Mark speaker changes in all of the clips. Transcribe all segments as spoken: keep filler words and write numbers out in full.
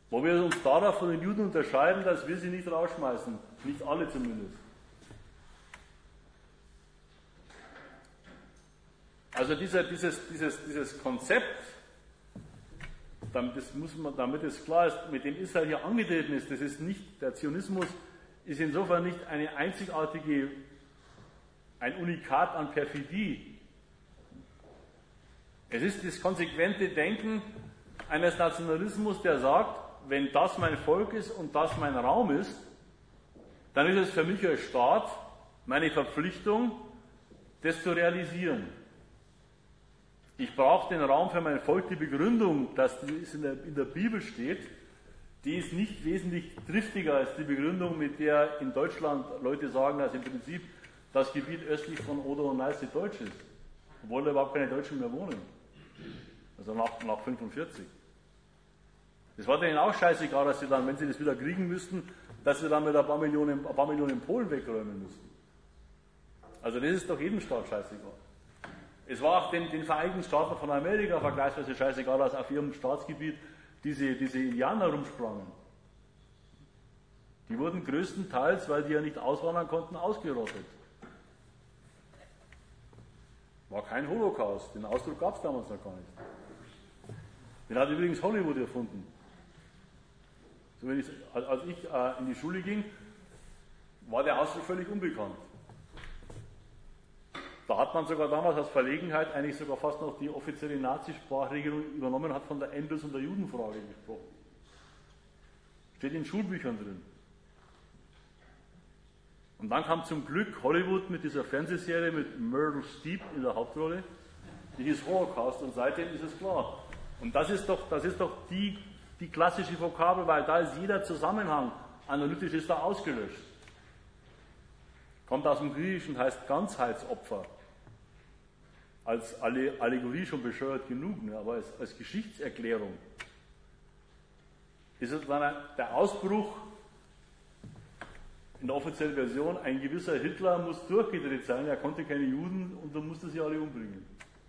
Speaker 1: Wo wir uns darauf von den Juden unterscheiden, dass wir sie nicht rausschmeißen. Nicht alle zumindest. Also dieser, dieses, dieses, dieses Konzept, damit, das muss man, damit es klar ist, mit dem Israel hier angetreten ist, das ist nicht, der Zionismus ist insofern nicht eine einzigartige, ein Unikat an Perfidie. Es ist das konsequente Denken eines Nationalismus, der sagt, wenn das mein Volk ist und das mein Raum ist, dann ist es für mich als Staat meine Verpflichtung, das zu realisieren. Ich brauche den Raum für mein Volk. Die Begründung, dass es in der, in der Bibel steht, die ist nicht wesentlich triftiger als die Begründung, mit der in Deutschland Leute sagen, dass im Prinzip das Gebiet östlich von Oder und Neiße deutsch ist, obwohl da überhaupt keine Deutschen mehr wohnen. Also nach, nach fünfundvierzig. Das war denen auch scheißegal, dass sie dann, wenn sie das wieder kriegen müssten, dass sie dann mit ein paar Millionen, ein paar Millionen Polen wegräumen müssten. Also das ist doch jedem Staat scheißegal. Es war auch den, den Vereinigten Staaten von Amerika vergleichsweise scheißegal, dass auf ihrem Staatsgebiet diese, diese Indianer rumsprangen. Die wurden größtenteils, weil die ja nicht auswandern konnten, ausgerottet. War kein Holocaust, den Ausdruck gab es damals noch gar nicht. Den hat übrigens Hollywood erfunden. So, wenn ich, als ich äh, in die Schule ging, war der Ausdruck völlig unbekannt. Da hat man sogar damals aus Verlegenheit eigentlich sogar fast noch die offizielle Nazisprachregelung übernommen, hat von der Endlos- und der Judenfrage gesprochen. Steht in Schulbüchern drin. Und dann kam zum Glück Hollywood mit dieser Fernsehserie mit Meryl Streep in der Hauptrolle, die hieß Holocaust, und seitdem ist es klar. Und das ist doch, das ist doch die, die klassische Vokabel, weil da ist jeder Zusammenhang, analytisch ist da ausgelöscht. Kommt aus dem Griechischen, heißt Ganzheitsopfer. Als Allegorie schon bescheuert genug, ne? Aber als, als Geschichtserklärung ist es dann der Ausbruch in der offiziellen Version, ein gewisser Hitler muss durchgedreht sein, er konnte keine Juden und er musste sie alle umbringen.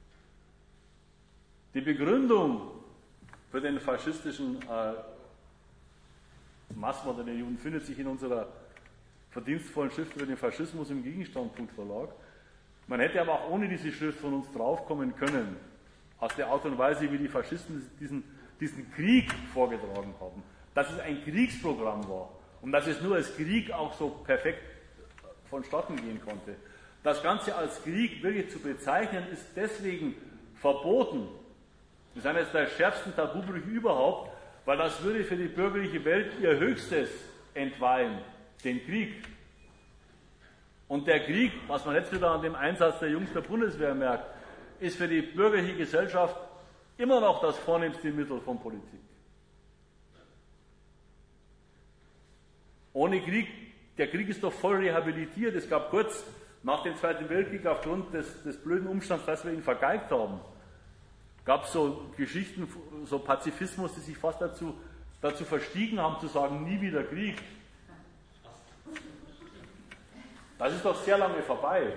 Speaker 1: Die Begründung für den faschistischen äh, Massmord der Juden findet sich in unserer verdienstvollen Schrift über den Faschismus im Gegenstandpunkt-Verlag. Man hätte aber auch ohne diese Schrift von uns draufkommen können, aus der Art und Weise, wie die Faschisten diesen, diesen Krieg vorgetragen haben, dass es ein Kriegsprogramm war und dass es nur als Krieg auch so perfekt vonstatten gehen konnte. Das Ganze als Krieg wirklich zu bezeichnen, ist deswegen verboten. Das ist eines der schärfsten Tabubrüche überhaupt, weil das würde für die bürgerliche Welt ihr Höchstes entweihen, den Krieg. Und der Krieg, was man jetzt wieder an dem Einsatz der Jungs der Bundeswehr merkt, ist für die bürgerliche Gesellschaft immer noch das vornehmste Mittel von Politik. Ohne Krieg, der Krieg ist doch voll rehabilitiert. Es gab kurz nach dem Zweiten Weltkrieg, aufgrund des, des blöden Umstands, dass wir ihn vergeigt haben, gab es so Geschichten, so Pazifismus, die sich fast dazu, dazu verstiegen haben, zu sagen, nie wieder Krieg. Das ist doch sehr lange vorbei.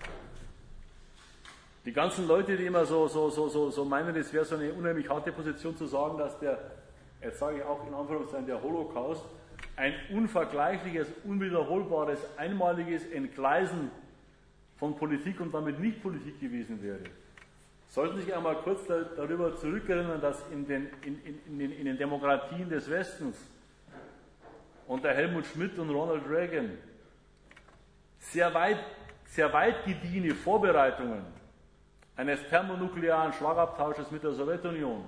Speaker 1: Die ganzen Leute, die immer so, so, so, so, so meinen, es wäre so eine unheimlich harte Position zu sagen, dass der, jetzt sage ich auch in Anführungszeichen, der Holocaust ein unvergleichliches, unwiederholbares, einmaliges Entgleisen von Politik und damit nicht Politik gewesen wäre. Sollten sich einmal kurz da, darüber zurückerinnern, dass in den, in, in, in, den, in den Demokratien des Westens unter Helmut Schmidt und Ronald Reagan sehr weit, sehr weit gediehene Vorbereitungen eines thermonuklearen Schlagabtausches mit der Sowjetunion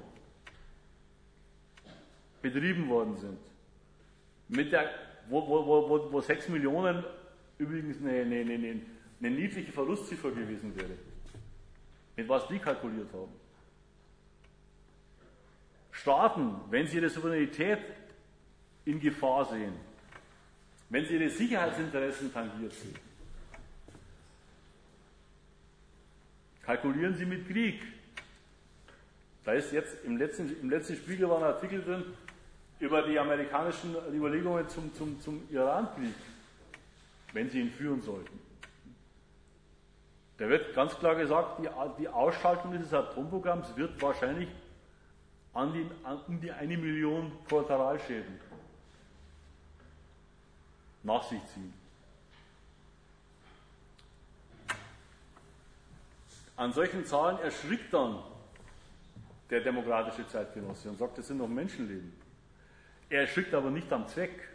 Speaker 1: betrieben worden sind. Mit der, wo, wo, wo, wo sechs Millionen übrigens eine, eine, eine, eine niedliche Verlustziffer gewesen wäre. Mit was die kalkuliert haben. Staaten, wenn sie ihre Souveränität in Gefahr sehen, wenn sie ihre Sicherheitsinteressen tangiert sehen, kalkulieren sie mit Krieg. Da ist jetzt im letzten, im letzten Spiegel war ein Artikel drin über die amerikanischen Überlegungen zum, zum, zum Iran-Krieg, wenn sie ihn führen sollten. Da wird ganz klar gesagt, die, die Ausschaltung dieses Atomprogramms wird wahrscheinlich an die, an, um die eine Million Kollateralschäden nach sich ziehen. An solchen Zahlen erschrickt dann der demokratische Zeitgenosse und sagt, das sind noch Menschenleben. Er erschrickt aber nicht am Zweck.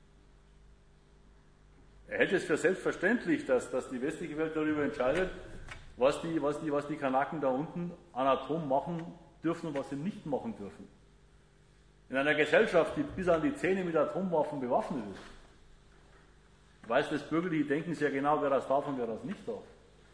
Speaker 1: Er hält es für selbstverständlich, dass, dass die westliche Welt darüber entscheidet, was die, was, die, was die Kanaken da unten an Atom machen dürfen und was sie nicht machen dürfen. In einer Gesellschaft, die bis an die Zähne mit Atomwaffen bewaffnet ist, weiß das bürgerliche Denken sehr genau, wer das darf und wer das nicht darf.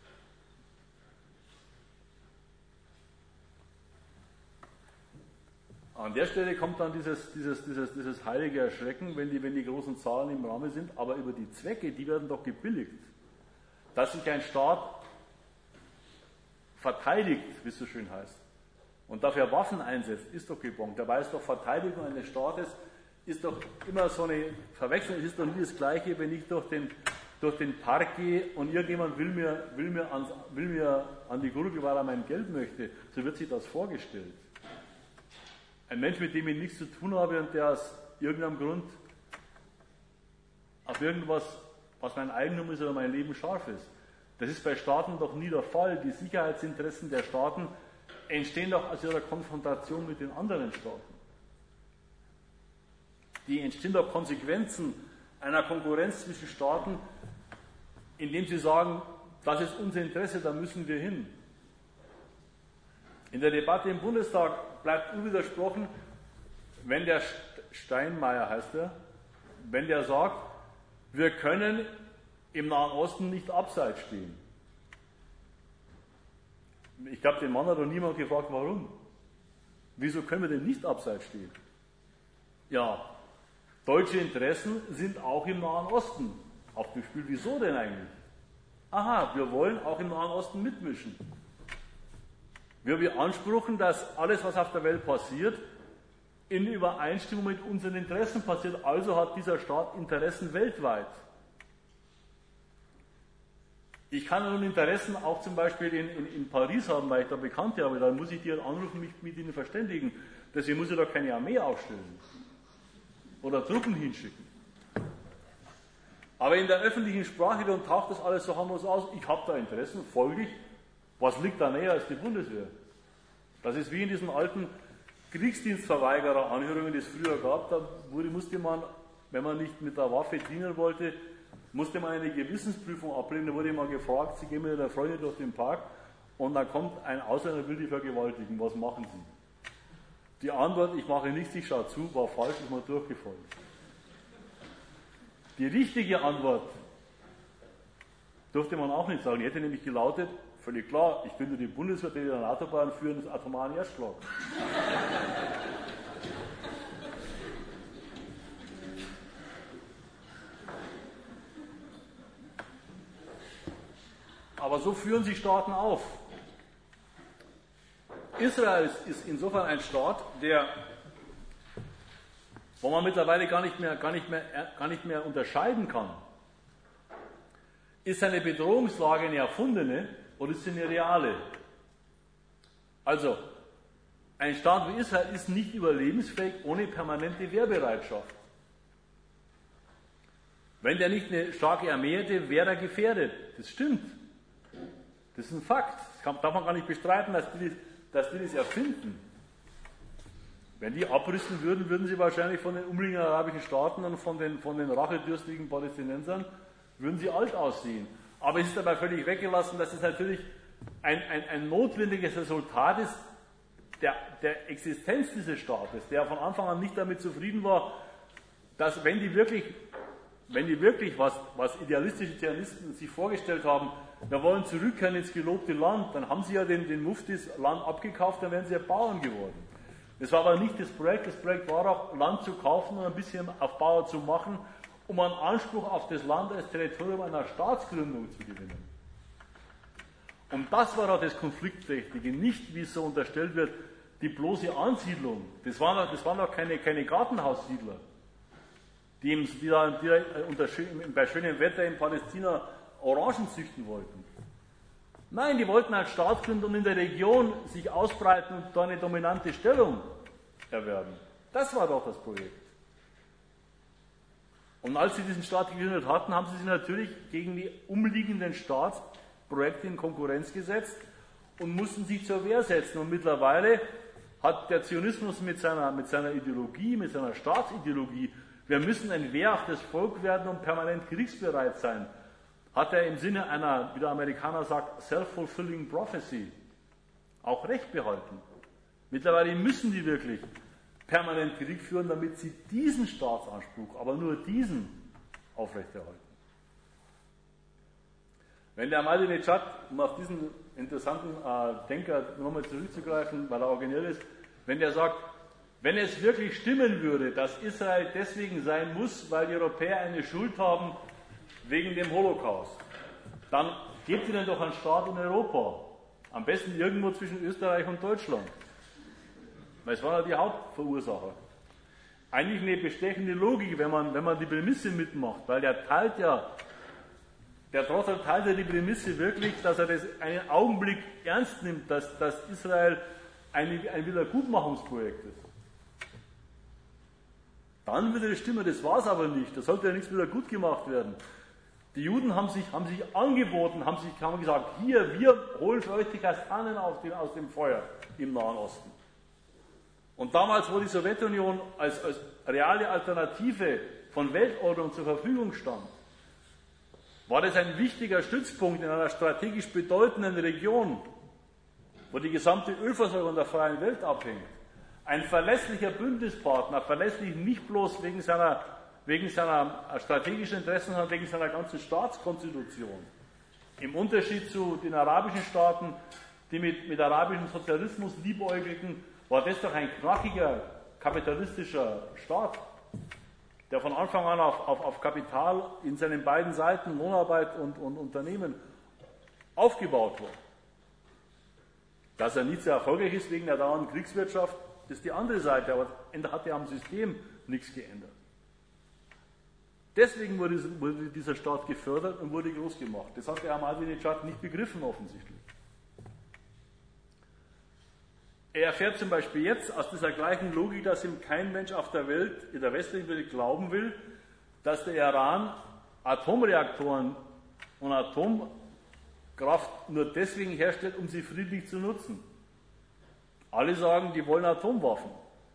Speaker 1: An der Stelle kommt dann dieses, dieses, dieses, dieses heilige Erschrecken, wenn die, wenn die großen Zahlen im Rahmen sind, aber über die Zwecke, die werden doch gebilligt. Dass sich ein Staat verteidigt, wie es so schön heißt, und dafür Waffen einsetzt, ist doch gebongt. Dabei ist doch Verteidigung eines Staates, ist doch immer so eine Verwechslung, es ist doch nie das Gleiche, wenn ich durch den, durch den Park gehe und irgendjemand will mir, will, mir ans, will mir an die Gurgel, weil er mein Geld möchte. So wird sich das vorgestellt. Ein Mensch, mit dem ich nichts zu tun habe und der aus irgendeinem Grund auf irgendwas, was mein Eigentum ist oder mein Leben scharf ist. Das ist bei Staaten doch nie der Fall. Die Sicherheitsinteressen der Staaten entstehen doch aus ihrer Konfrontation mit den anderen Staaten. Die entstehen doch Konsequenzen einer Konkurrenz zwischen Staaten, indem sie sagen, das ist unser Interesse, da müssen wir hin. In der Debatte im Bundestag bleibt unwidersprochen, wenn der Steinmeier heißt er, wenn der sagt, wir können im Nahen Osten nicht abseits stehen. Ich glaube, den Mann hat doch niemand gefragt, warum. Wieso können wir denn nicht abseits stehen? Ja, deutsche Interessen sind auch im Nahen Osten aufgespielt. Wieso denn eigentlich? Aha, wir wollen auch im Nahen Osten mitmischen. Wir beanspruchen, dass alles, was auf der Welt passiert, in Übereinstimmung mit unseren Interessen passiert. Also hat dieser Staat Interessen weltweit. Ich kann nun Interessen auch zum Beispiel in, in, in Paris haben, weil ich da Bekannte habe. Dann muss ich die halt anrufen, mich mit ihnen verständigen. Deswegen muss ich da keine Armee aufstellen oder Truppen hinschicken. Aber in der öffentlichen Sprache, dann taucht das alles so harmlos aus. Ich habe da Interessen, folglich. Was liegt da näher als die Bundeswehr? Das ist wie in diesen alten Kriegsdienstverweigerer-Anhörungen, die es früher gab. Da wurde, musste man, wenn man nicht mit der Waffe dienen wollte, musste man eine Gewissensprüfung ablegen. Da wurde mal gefragt, Sie gehen mit einer Freundin durch den Park und dann kommt ein Ausländer und will die vergewaltigen. Was machen Sie? Die Antwort, ich mache nichts, ich schaue zu, war falsch, ist mal durchgefallen. Die richtige Antwort durfte man auch nicht sagen. Die hätte nämlich gelautet, völlig klar, ich finde die Bundeswehr, die der NATO-Bahn führen, das atomaren Erstschlag. Aber so führen sich Staaten auf. Israel ist insofern ein Staat, der, wo man mittlerweile gar nicht mehr, gar nicht mehr, gar nicht mehr unterscheiden kann. Ist seine Bedrohungslage eine erfundene oder ist sie eine reale? Also, ein Staat wie Israel ist nicht überlebensfähig ohne permanente Wehrbereitschaft. Wenn der nicht eine starke Armee hätte, wäre er gefährdet. Das stimmt. Das ist ein Fakt. Das kann, darf man gar nicht bestreiten, dass die, dass die das erfinden. Wenn die abrüsten würden, würden sie wahrscheinlich von den umliegenden arabischen Staaten und von den, von den rachedürstigen Palästinensern, würden sie alt aussehen. Aber es ist dabei völlig weggelassen, dass es natürlich ein, ein, ein notwendiges Resultat ist der, der Existenz dieses Staates, der von Anfang an nicht damit zufrieden war, dass wenn die wirklich, wenn die wirklich was, was idealistische Zionisten sich vorgestellt haben, wir wollen zurückkehren ins gelobte Land, dann haben sie ja den, den Muftis Land abgekauft, dann wären sie ja Bauern geworden. Das war aber nicht das Projekt, das Projekt war auch, Land zu kaufen und ein bisschen auf Bauer zu machen, um einen Anspruch auf das Land als Territorium einer Staatsgründung zu gewinnen. Und das war auch das Konfliktträchtige, nicht, wie es so unterstellt wird, die bloße Ansiedlung. Das waren auch, das waren auch keine, keine Gartenhaussiedler, die, im, die, da, die da unter, bei schönem Wetter in Palästina Orangen züchten wollten. Nein, die wollten als Staatsgründung in der Region sich ausbreiten und da eine dominante Stellung erwerben. Das war doch das Projekt. Und als sie diesen Staat gegründet hatten, haben sie sich natürlich gegen die umliegenden Staatsprojekte in Konkurrenz gesetzt und mussten sich zur Wehr setzen. Und mittlerweile hat der Zionismus mit seiner, mit seiner Ideologie, mit seiner Staatsideologie, wir müssen ein wehrhaftes Volk werden und permanent kriegsbereit sein, hat er im Sinne einer, wie der Amerikaner sagt, self-fulfilling prophecy auch recht behalten. Mittlerweile müssen die wirklich permanent Krieg führen, damit sie diesen Staatsanspruch, aber nur diesen, aufrechterhalten. Wenn der Ahmadinejad, um auf diesen interessanten äh, Denker nochmal zurückzugreifen, weil er originell ist, wenn der sagt, wenn es wirklich stimmen würde, dass Israel deswegen sein muss, weil die Europäer eine Schuld haben wegen dem Holocaust, dann gebt ihnen doch einen Staat in Europa. Am besten irgendwo zwischen Österreich und Deutschland. Weil es waren ja die Hauptverursacher. Eigentlich eine bestechende Logik, wenn man, wenn man die Prämisse mitmacht, weil der teilt ja, der Trottel teilt ja die Prämisse wirklich, dass er das einen Augenblick ernst nimmt, dass, dass Israel eine, ein Wiedergutmachungsprojekt ist. Dann würde es stimmen, das war es aber nicht, da sollte ja nichts wieder gut gemacht werden. Die Juden haben sich, haben sich angeboten, haben, sich, haben gesagt, hier, wir holen für euch die Kastanen aus dem, aus dem Feuer im Nahen Osten. Und damals, wo die Sowjetunion als, als reale Alternative von Weltordnung zur Verfügung stand, war das ein wichtiger Stützpunkt in einer strategisch bedeutenden Region, wo die gesamte Ölversorgung der freien Welt abhängt. Ein verlässlicher Bündnispartner, verlässlich nicht bloß wegen seiner, wegen seiner strategischen Interessen, sondern wegen seiner ganzen Staatskonstitution. Im Unterschied zu den arabischen Staaten, die mit, mit arabischem Sozialismus liebäugelten, war das doch ein knackiger, kapitalistischer Staat, der von Anfang an auf, auf, auf Kapital in seinen beiden Seiten, Lohnarbeit und, und Unternehmen, aufgebaut war. Dass er nicht sehr erfolgreich ist wegen der dauernden Kriegswirtschaft, ist die andere Seite, aber hat ja am System nichts geändert. Deswegen wurde dieser Staat gefördert und wurde groß gemacht. Das hat der Ahmadinejad nicht begriffen offensichtlich. Er erfährt zum Beispiel jetzt aus dieser gleichen Logik, dass ihm kein Mensch auf der Welt, in der westlichen Welt glauben will, dass der Iran Atomreaktoren und Atomkraft nur deswegen herstellt, um sie friedlich zu nutzen. Alle sagen, die wollen Atomwaffen.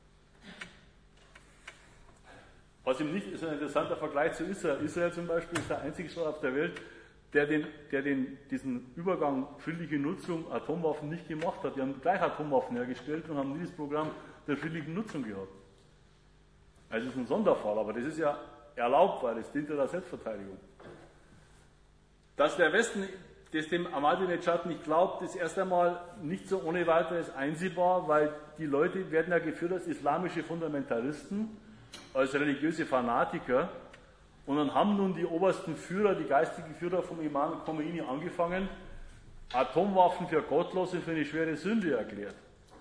Speaker 1: Was ihm nicht ist, ein interessanter Vergleich zu Israel. Israel zum Beispiel ist der einzige Staat auf der Welt, der, den, der den, diesen Übergang friedliche Nutzung Atomwaffen nicht gemacht hat. Die haben gleich Atomwaffen hergestellt und haben nie das Programm der friedlichen Nutzung gehabt. Also das ist ein Sonderfall, aber das ist ja erlaubt, weil es dient ja der Selbstverteidigung. Dass der Westen das dem Ahmadinejad nicht glaubt, ist erst einmal nicht so ohne weiteres einsehbar, weil die Leute werden ja geführt als islamische Fundamentalisten, als religiöse Fanatiker, und dann haben nun die obersten Führer, die geistigen Führer vom Imam Khomeini angefangen, Atomwaffen für gottlos und für eine schwere Sünde erklärt.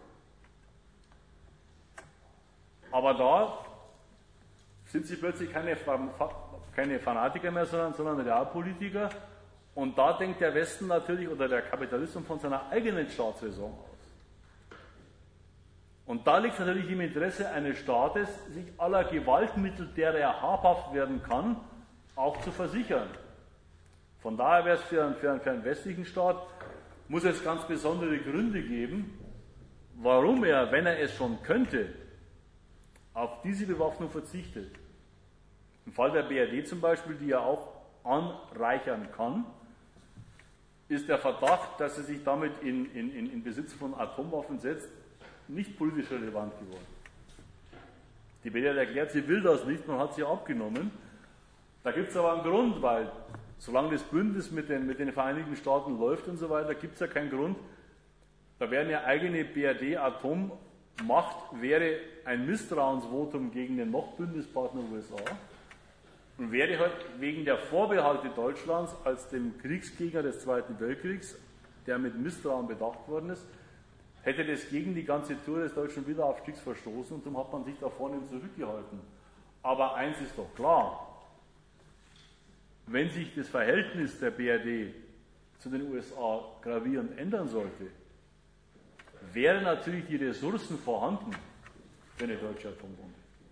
Speaker 1: Aber da sind sie plötzlich keine, keine Fanatiker mehr, sondern, sondern Realpolitiker. Und da denkt der Westen natürlich, oder der Kapitalismus, von seiner eigenen Staatsräson aus. Und da liegt natürlich im Interesse eines Staates, sich aller Gewaltmittel, der er habhaft werden kann, auch zu versichern. Von daher wäre es für einen, für einen, für einen westlichen Staat, muss es ganz besondere Gründe geben, warum er, wenn er es schon könnte, auf diese Bewaffnung verzichtet. Im Fall der B R D zum Beispiel, die er auch anreichern kann, ist der Verdacht, dass sie sich damit in, in, in Besitz von Atomwaffen setzt, nicht politisch relevant geworden. Die B D hat erklärt, sie will das nicht, man hat sie abgenommen. Da gibt es aber einen Grund, weil solange das Bündnis mit den, mit den Vereinigten Staaten läuft und so weiter, gibt es ja keinen Grund. Da wäre eine eigene B R D-Atommacht, wäre ein Misstrauensvotum gegen den noch Bündnispartner U S A. Und wäre halt wegen der Vorbehalte Deutschlands als dem Kriegsgegner des Zweiten Weltkriegs, der mit Misstrauen bedacht worden ist, hätte das gegen die ganze Tour des deutschen Wiederaufstiegs verstoßen und darum hat man sich da vorne zurückgehalten. Aber eins ist doch klar, wenn sich das Verhältnis der B R D zu den U S A gravierend ändern sollte, wären natürlich die Ressourcen vorhanden, für eine deutsche Atombombe.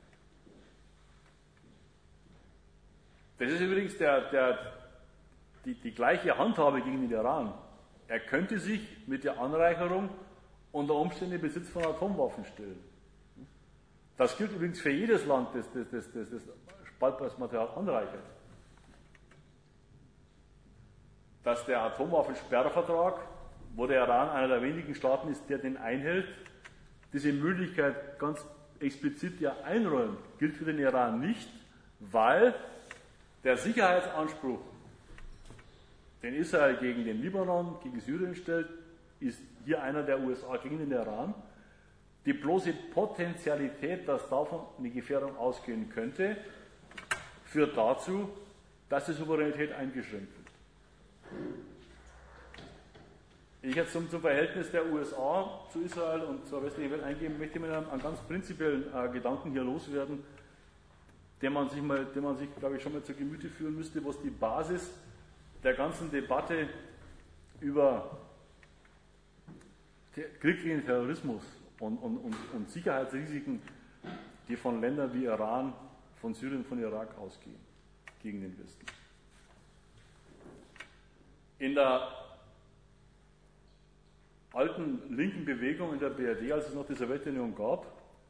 Speaker 1: Das ist übrigens der, der, die, die gleiche Handhabe gegen den Iran. Er könnte sich mit der Anreicherung unter Umständen in Besitz von Atomwaffen stellen. Das gilt übrigens für jedes Land, das das, das, das, das spaltbares Material anreichert. Dass der Atomwaffensperrvertrag, wo der Iran einer der wenigen Staaten ist, der den einhält, diese Möglichkeit ganz explizit ja einräumt, gilt für den Iran nicht, weil der Sicherheitsanspruch, den Israel gegen den Libanon, gegen Syrien stellt, ist hier einer der U S A gegen den Iran. Die bloße Potentialität, dass davon eine Gefährdung ausgehen könnte, führt dazu, dass die Souveränität eingeschränkt wird. Ich jetzt zum, zum Verhältnis der U S A zu Israel und zur westlichen Welt eingehen möchte, mit einem, einem ganz prinzipiellen äh, Gedanken hier loswerden, den man sich, mal, den man sich, glaube ich, schon mal zu Gemüte führen müsste, was die Basis der ganzen Debatte über Krieg gegen Terrorismus und, und, und, und Sicherheitsrisiken, die von Ländern wie Iran, von Syrien, von Irak ausgehen, gegen den Westen. In der alten linken Bewegung in der B R D, als es noch die Sowjetunion gab,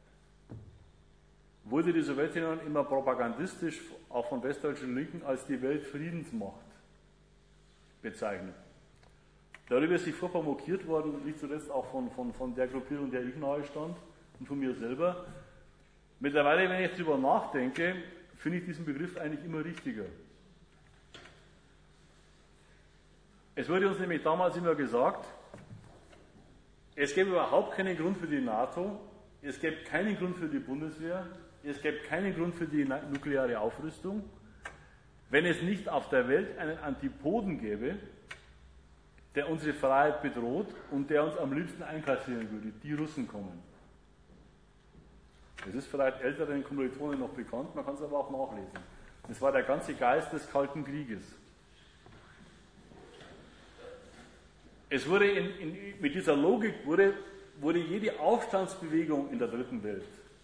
Speaker 1: wurde die Sowjetunion immer propagandistisch, auch von westdeutschen Linken, als die Weltfriedensmacht bezeichnet. Darüber ist sich furchtbar mokiert worden, nicht zuletzt auch von, von, von der Gruppierung, der ich nahe stand und von mir selber. Mittlerweile, wenn ich jetzt darüber nachdenke, finde ich diesen Begriff eigentlich immer richtiger. Es wurde uns nämlich damals immer gesagt, es gäbe überhaupt keinen Grund für die NATO, es gäbe keinen Grund für die Bundeswehr, es gäbe keinen Grund für die nukleare Aufrüstung, wenn es nicht auf der Welt einen Antipoden gäbe, der unsere Freiheit bedroht und der uns am liebsten einkassieren würde. Die Russen kommen. Das ist vielleicht älteren Kommilitonen noch bekannt, man kann es aber auch nachlesen. Das war der ganze Geist des Kalten Krieges. Es wurde in, in, mit dieser Logik wurde, wurde jede Aufstandsbewegung in der dritten Welt.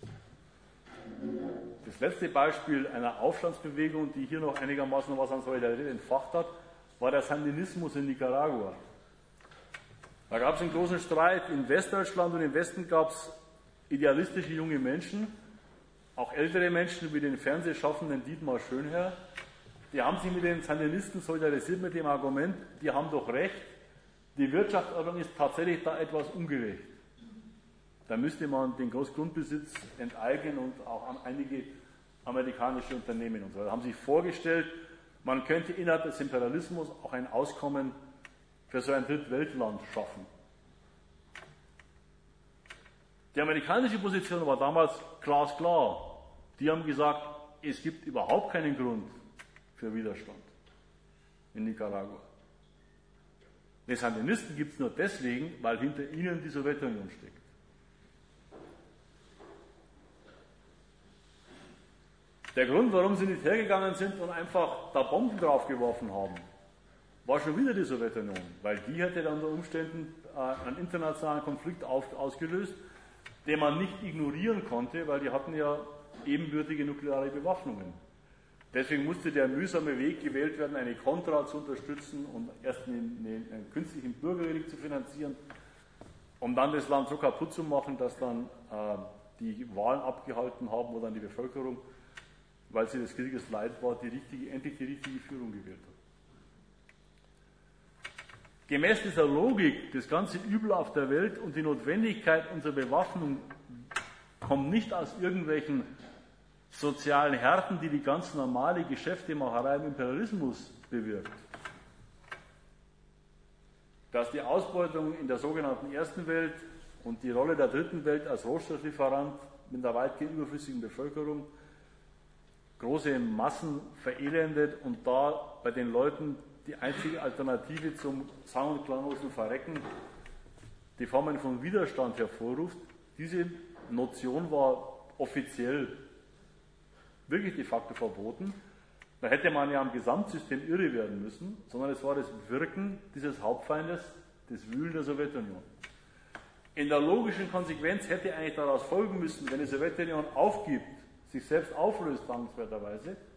Speaker 1: Das letzte Beispiel einer Aufstandsbewegung, die hier noch einigermaßen was an Solidarität entfacht hat, war der Sandinismus in Nicaragua. Da gab es einen großen Streit in Westdeutschland und im Westen gab es idealistische junge Menschen, auch ältere Menschen wie den Fernsehschaffenden Dietmar Schönherr, die haben sich mit den Sandinisten solidarisiert mit dem Argument, die haben doch recht, die Wirtschaftsordnung ist tatsächlich da etwas ungerecht. Da müsste man den Großgrundbesitz enteignen und auch einige amerikanische Unternehmen und so weiter. Da haben sich vorgestellt, man könnte innerhalb des Imperialismus auch ein Auskommen für so ein Drittweltland schaffen. Die amerikanische Position war damals glasklar. Die haben gesagt, es gibt überhaupt keinen Grund für Widerstand in Nicaragua. Die Sandinisten gibt es nur deswegen, weil hinter ihnen die Sowjetunion steckt. Der Grund, warum sie nicht hergegangen sind und einfach da Bomben draufgeworfen haben, war schon wieder die Sowjetunion, weil die hätte dann unter Umständen äh, einen internationalen Konflikt auf, ausgelöst, den man nicht ignorieren konnte, weil die hatten ja ebenbürtige nukleare Bewaffnungen. Deswegen musste der mühsame Weg gewählt werden, eine Contra zu unterstützen und erst einen, einen, einen künstlichen Bürgerkrieg zu finanzieren, um dann das Land so kaputt zu machen, dass dann äh, die Wahlen abgehalten haben, wo dann die Bevölkerung, weil sie des Krieges leid war, die richtige, endlich die richtige Führung gewählt hat. Gemäß dieser Logik, das ganze Übel auf der Welt und die Notwendigkeit unserer Bewaffnung kommt nicht aus irgendwelchen sozialen Härten, die die ganz normale Geschäftemacherei im Imperialismus bewirkt. Dass die Ausbeutung in der sogenannten Ersten Welt und die Rolle der Dritten Welt als Rohstofflieferant mit einer weitgehend überflüssigen Bevölkerung große Massen verelendet und da bei den Leuten die einzige Alternative zum sang- und klanglosen Verrecken die Formen von Widerstand hervorruft. Diese Notion war offiziell wirklich de facto verboten. Da hätte man ja am Gesamtsystem irre werden müssen, sondern es war das Wirken dieses Hauptfeindes, das Wühlen der Sowjetunion. In der logischen Konsequenz hätte eigentlich daraus folgen müssen, wenn die Sowjetunion aufgibt, sich selbst auflöst, dankenswerterweise,